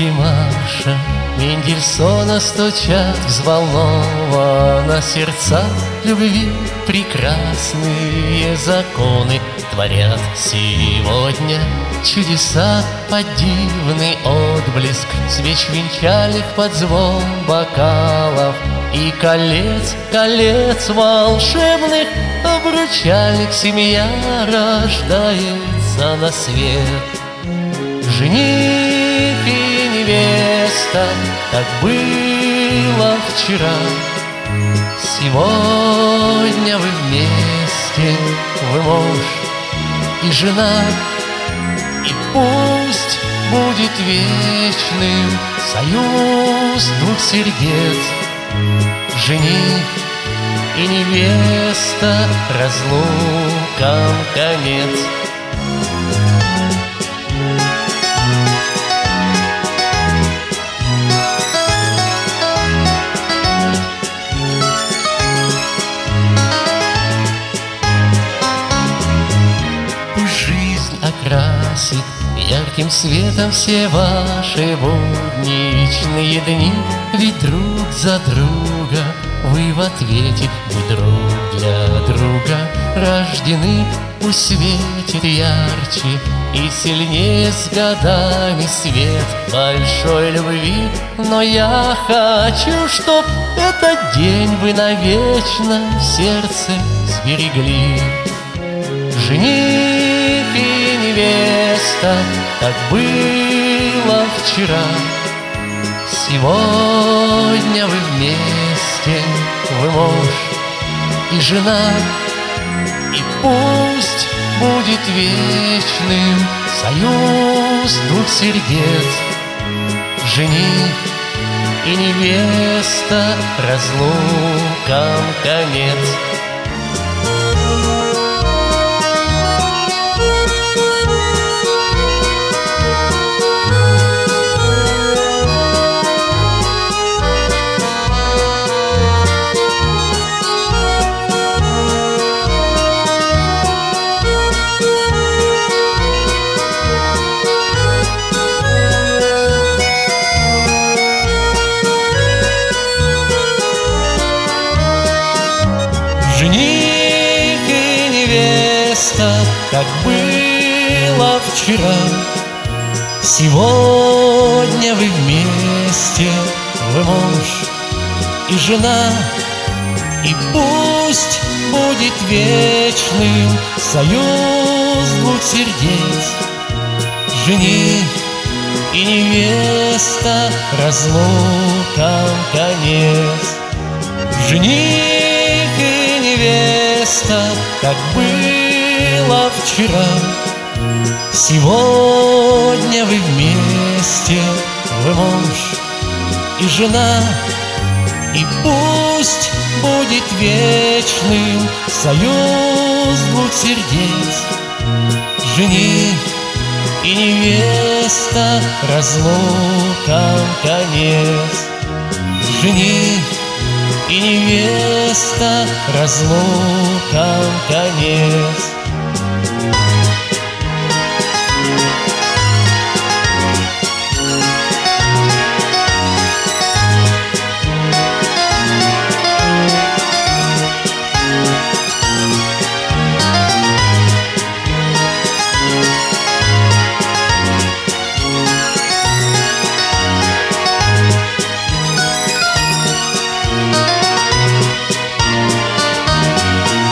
звуки марша Мендельсона стучат взволнованно сердца любви. Прекрасные законы творят сегодня чудеса. Под дивный отблеск свеч венчальных, под звон бокалов и колец, колец волшебных обручальных семья рождается на свет. Жених и невеста, как было вчера, сегодня вы вместе, вы муж и жена. И пусть будет вечным союз двух сердец, жених и невеста, разлукам конец. Окрасит ярким светом все ваши будничные дни. Ведь друг за друга вы в ответе, вы друг для друга рождены. Пусть светит ярче и сильнее с годами свет большой любви. Но я хочу, чтоб этот день вы навечно в сердце сберегли. Жених и невеста, как было вчера, сегодня вы вместе, вы муж и жена. И пусть будет вечным союз двух сердец, жених и невеста, разлукам конец. Жених и невеста, как было вчера, сегодня вы вместе, вы муж и жена. И пусть будет вечным союз двух сердец, жених и невеста, разлукам конец. Жених и невеста, как было вчера, сегодня вы вместе, вы муж и жена. И пусть будет вечным союз двух сердец, жених и невеста, разлукам конец. Жених и невеста, разлукам конец.